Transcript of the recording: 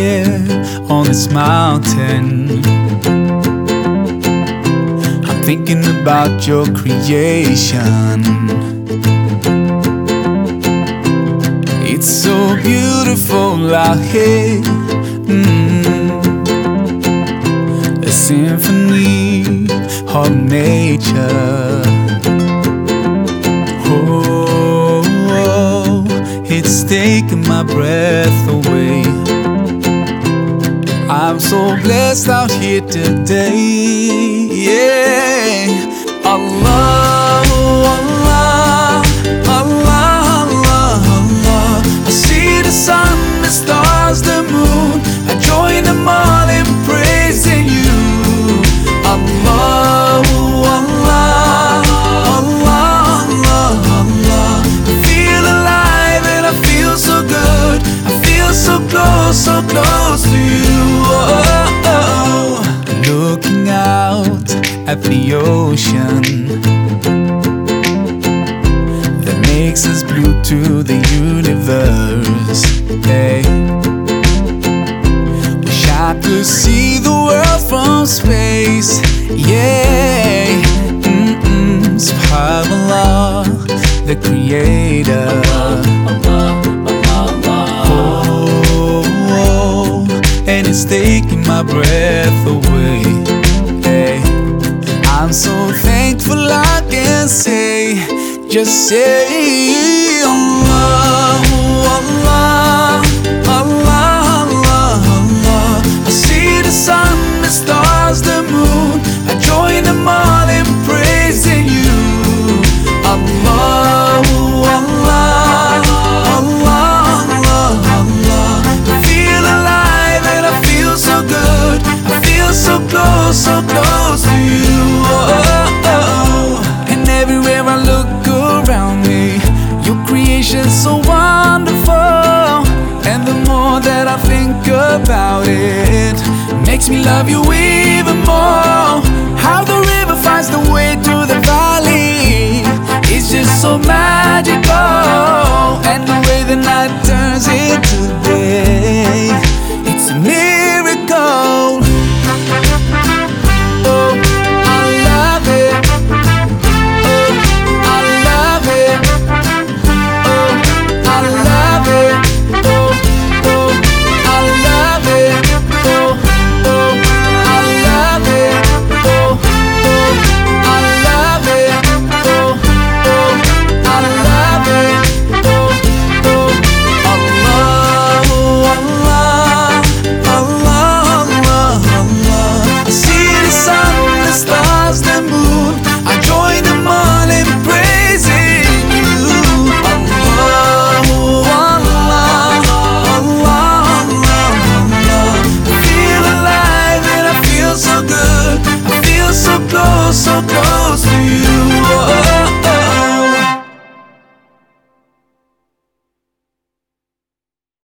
here on this mountain, I'm thinking about your creation. It's so beautiful out here, a symphony of nature. Oh, it's taking my breath away. I'm so blessed out here today. Yeah, Allah, Allah, Allah, Allah, Allah. I see the sun, the stars, the moon. I join them all in praising you. Allah, Allah, Allah, Allah, Allah. I feel alive and I feel so good. I feel so close to you. Oh, looking out at the ocean that makes us blue to the universe. Hey, wish I could see the world from space. Yeah, Subhanallah, the Creator. And it's taking my breath away. Hey, I'm so thankful I can say, just say Allah, Allah, Allah, Allah, Allah. I see the sun, the stars, the moon. I join them all in praising you. Allah, Allah, Allah, Allah, Allah. I feel alive and I feel so good. I feel so close to you. Oh, and everywhere I look around me, your creation's so wonderful. And the more that I think about it, makes me love you even more. How the river finds the way to the valley, it's just so magical.